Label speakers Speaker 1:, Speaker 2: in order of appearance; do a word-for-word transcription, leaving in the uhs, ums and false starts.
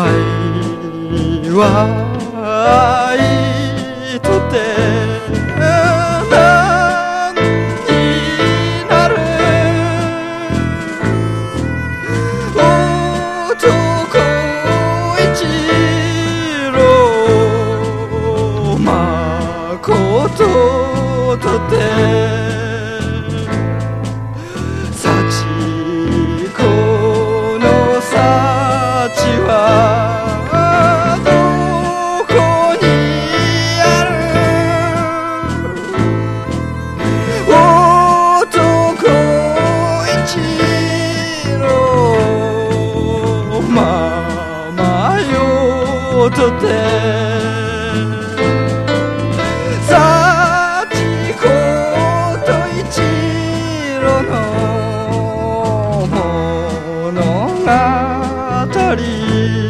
Speaker 1: 愛は愛とて何になる男一郎まこととて幸子の幸はどこにある男一郎ままよとて